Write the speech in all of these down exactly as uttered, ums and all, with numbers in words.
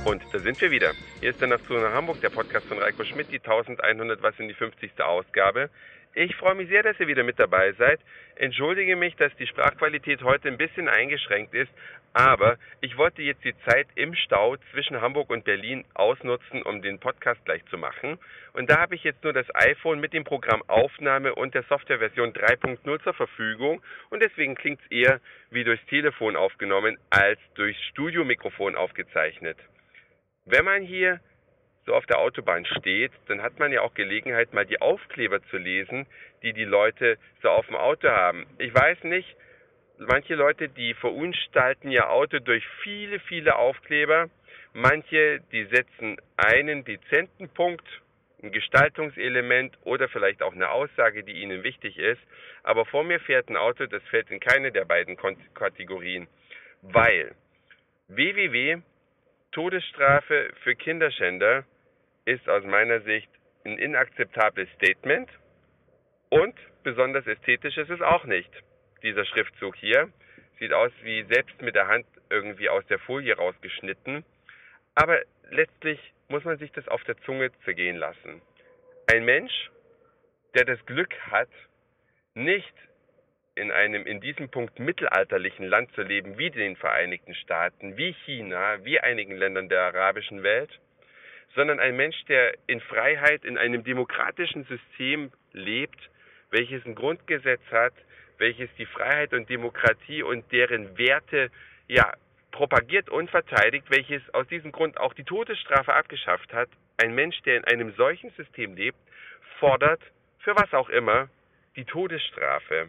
Und da sind wir wieder. Hier ist der Nachtzug nach Hamburg, der Podcast von Reiko Schmidt, die elfhundert was in die fünfzigste Ausgabe. Ich freue mich sehr, dass ihr wieder mit dabei seid. Entschuldige mich, dass die Sprachqualität heute ein bisschen eingeschränkt ist, aber ich wollte jetzt die Zeit im Stau zwischen Hamburg und Berlin ausnutzen, um den Podcast gleich zu machen. Und da habe ich jetzt nur das iPhone mit dem Programm Aufnahme und der Softwareversion drei Punkt null zur Verfügung und deswegen klingt es eher wie durchs Telefon aufgenommen als durchs Studiomikrofon aufgezeichnet. Wenn man hier so auf der Autobahn steht, dann hat man ja auch Gelegenheit, mal die Aufkleber zu lesen, die die Leute so auf dem Auto haben. Ich weiß nicht, manche Leute, die verunstalten ihr Auto durch viele, viele Aufkleber. Manche, die setzen einen dezenten Punkt, ein Gestaltungselement oder vielleicht auch eine Aussage, die ihnen wichtig ist. Aber vor mir fährt ein Auto, das fällt in keine der beiden Kategorien, weil w w w Todesstrafe für Kinderschänder ist aus meiner Sicht ein inakzeptables Statement und besonders ästhetisch ist es auch nicht. Dieser Schriftzug hier sieht aus wie selbst mit der Hand irgendwie aus der Folie rausgeschnitten, aber letztlich muss man sich das auf der Zunge zergehen lassen. Ein Mensch, der das Glück hat, nicht in einem in diesem Punkt mittelalterlichen Land zu leben, wie den Vereinigten Staaten, wie China, wie einigen Ländern der arabischen Welt, sondern ein Mensch, der in Freiheit in einem demokratischen System lebt, welches ein Grundgesetz hat, welches die Freiheit und Demokratie und deren Werte ja propagiert und verteidigt, welches aus diesem Grund auch die Todesstrafe abgeschafft hat. Ein Mensch, der in einem solchen System lebt, fordert, für was auch immer, die Todesstrafe.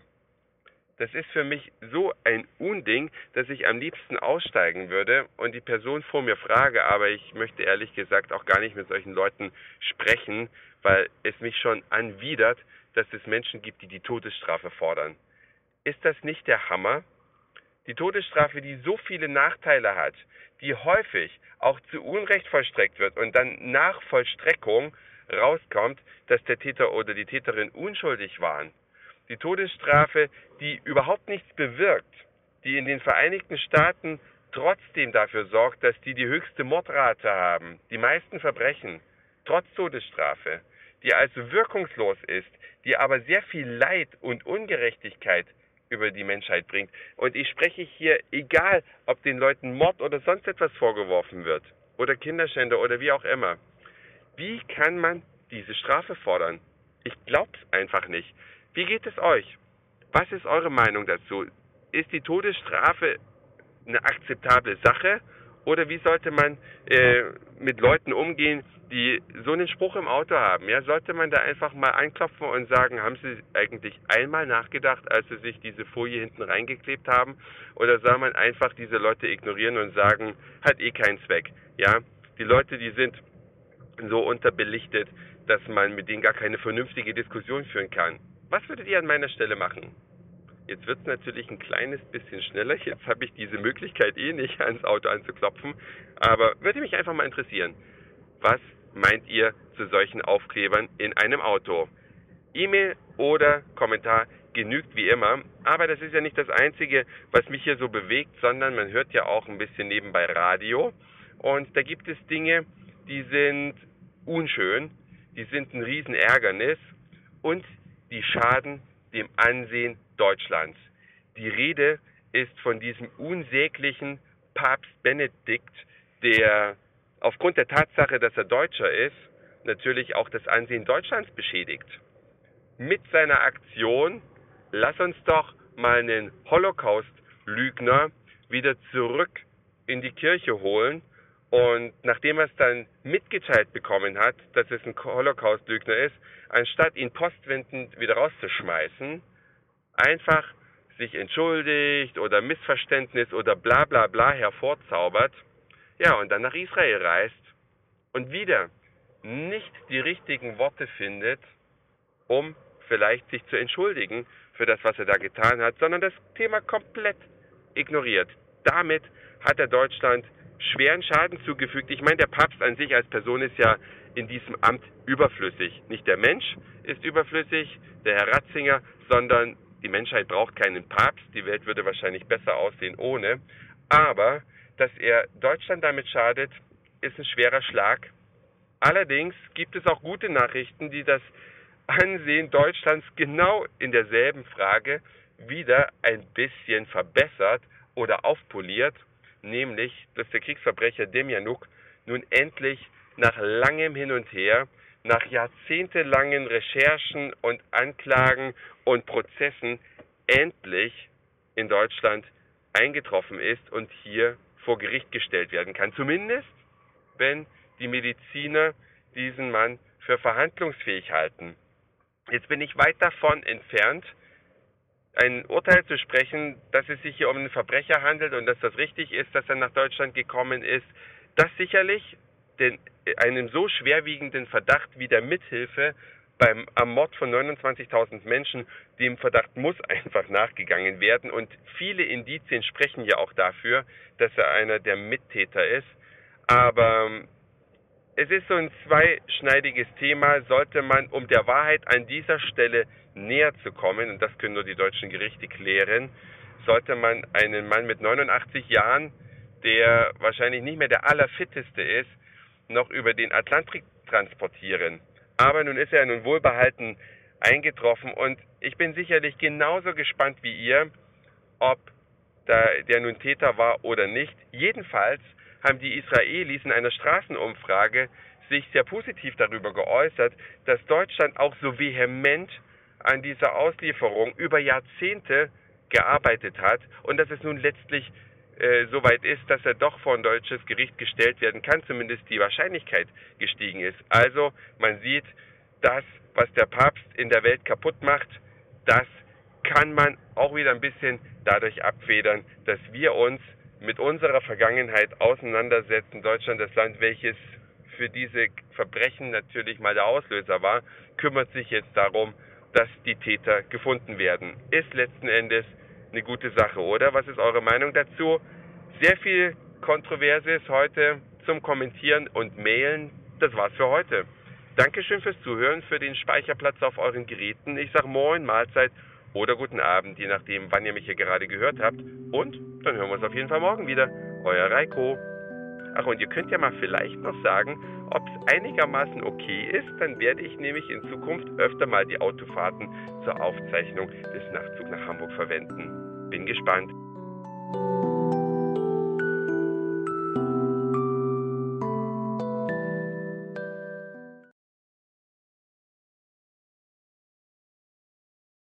Das ist für mich so ein Unding, dass ich am liebsten aussteigen würde und die Person vor mir frage, aber ich möchte ehrlich gesagt auch gar nicht mit solchen Leuten sprechen, weil es mich schon anwidert, dass es Menschen gibt, die die Todesstrafe fordern. Ist das nicht der Hammer? Die Todesstrafe, die so viele Nachteile hat, die häufig auch zu Unrecht vollstreckt wird und dann nach Vollstreckung rauskommt, dass der Täter oder die Täterin unschuldig waren. Die Todesstrafe, die überhaupt nichts bewirkt, die in den Vereinigten Staaten trotzdem dafür sorgt, dass die die höchste Mordrate haben, die meisten Verbrechen, trotz Todesstrafe, die also wirkungslos ist, die aber sehr viel Leid und Ungerechtigkeit über die Menschheit bringt. Und ich spreche hier, egal ob den Leuten Mord oder sonst etwas vorgeworfen wird, oder Kinderschänder oder wie auch immer. Wie kann man diese Strafe fordern? Ich glaub's einfach nicht. Wie geht es euch? Was ist eure Meinung dazu? Ist die Todesstrafe eine akzeptable Sache? Oder wie sollte man äh, mit Leuten umgehen, die so einen Spruch im Auto haben? Ja, sollte man da einfach mal anklopfen und sagen, haben Sie eigentlich einmal nachgedacht, als Sie sich diese Folie hinten reingeklebt haben? Oder soll man einfach diese Leute ignorieren und sagen, hat eh keinen Zweck? Ja, die Leute, die sind so unterbelichtet, dass man mit denen gar keine vernünftige Diskussion führen kann. Was würdet ihr an meiner Stelle machen? Jetzt wird es natürlich ein kleines bisschen schneller. Jetzt habe ich diese Möglichkeit eh nicht, ans Auto anzuklopfen. Aber würde mich einfach mal interessieren. Was meint ihr zu solchen Aufklebern in einem Auto? E-Mail oder Kommentar genügt wie immer. Aber das ist ja nicht das Einzige, was mich hier so bewegt, sondern man hört ja auch ein bisschen nebenbei Radio. Und da gibt es Dinge, die sind unschön, die sind ein Riesenärgernis und die schaden dem Ansehen Deutschlands. Die Rede ist von diesem unsäglichen Papst Benedikt, der aufgrund der Tatsache, dass er Deutscher ist, natürlich auch das Ansehen Deutschlands beschädigt. Mit seiner Aktion, lass uns doch mal einen Holocaust-Lügner wieder zurück in die Kirche holen. Und nachdem er es dann mitgeteilt bekommen hat, dass es ein Holocaust-Lügner ist, anstatt ihn postwendend wieder rauszuschmeißen, einfach sich entschuldigt oder Missverständnis oder bla bla bla hervorzaubert, ja, und dann nach Israel reist und wieder nicht die richtigen Worte findet, um vielleicht sich zu entschuldigen für das, was er da getan hat, sondern das Thema komplett ignoriert. Damit hat er Deutschland schweren Schaden zugefügt. Ich meine, der Papst an sich als Person ist ja in diesem Amt überflüssig. Nicht der Mensch ist überflüssig, der Herr Ratzinger, sondern die Menschheit braucht keinen Papst. Die Welt würde wahrscheinlich besser aussehen ohne. Aber, dass er Deutschland damit schadet, ist ein schwerer Schlag. Allerdings gibt es auch gute Nachrichten, die das Ansehen Deutschlands genau in derselben Frage wieder ein bisschen verbessert oder aufpoliert, nämlich, dass der Kriegsverbrecher Demjanjuk nun endlich nach langem Hin und Her, nach jahrzehntelangen Recherchen und Anklagen und Prozessen endlich in Deutschland eingetroffen ist und hier vor Gericht gestellt werden kann. Zumindest, wenn die Mediziner diesen Mann für verhandlungsfähig halten. Jetzt bin ich weit davon entfernt, ein Urteil zu sprechen, dass es sich hier um einen Verbrecher handelt und dass das richtig ist, dass er nach Deutschland gekommen ist. Das sicherlich, denn einem so schwerwiegenden Verdacht wie der Mithilfe beim am Mord von neunundzwanzigtausend Menschen, dem Verdacht muss einfach nachgegangen werden. Und viele Indizien sprechen ja auch dafür, dass er einer der Mittäter ist. Aber es ist so ein zweischneidiges Thema. Sollte man, um der Wahrheit an dieser Stelle näher zu kommen, und das können nur die deutschen Gerichte klären, sollte man einen Mann mit neunundachtzig Jahren, der wahrscheinlich nicht mehr der allerfitteste ist, noch über den Atlantik transportieren. Aber nun ist er nun wohlbehalten eingetroffen und ich bin sicherlich genauso gespannt wie ihr, ob da der nun Täter war oder nicht. Jedenfalls haben die Israelis in einer Straßenumfrage sich sehr positiv darüber geäußert, dass Deutschland auch so vehement an dieser Auslieferung über Jahrzehnte gearbeitet hat und dass es nun letztlich äh, soweit ist, dass er doch vor ein deutsches Gericht gestellt werden kann, zumindest die Wahrscheinlichkeit gestiegen ist. Also man sieht, das, was der Papst in der Welt kaputt macht, das kann man auch wieder ein bisschen dadurch abfedern, dass wir uns mit unserer Vergangenheit auseinandersetzen. Deutschland, das Land, welches für diese Verbrechen natürlich mal der Auslöser war, kümmert sich jetzt darum, dass die Täter gefunden werden. Ist letzten Endes eine gute Sache, oder? Was ist eure Meinung dazu? Sehr viel Kontroverses heute zum Kommentieren und Mailen. Das war's für heute. Dankeschön fürs Zuhören, für den Speicherplatz auf euren Geräten. Ich sage Moin, Mahlzeit oder guten Abend, je nachdem, wann ihr mich hier gerade gehört habt. Und dann hören wir uns auf jeden Fall morgen wieder. Euer Reiko. Ach, und ihr könnt ja mal vielleicht noch sagen, ob es einigermaßen okay ist. Dann werde ich nämlich in Zukunft öfter mal die Autofahrten zur Aufzeichnung des Nachtzugs nach Hamburg verwenden. Bin gespannt.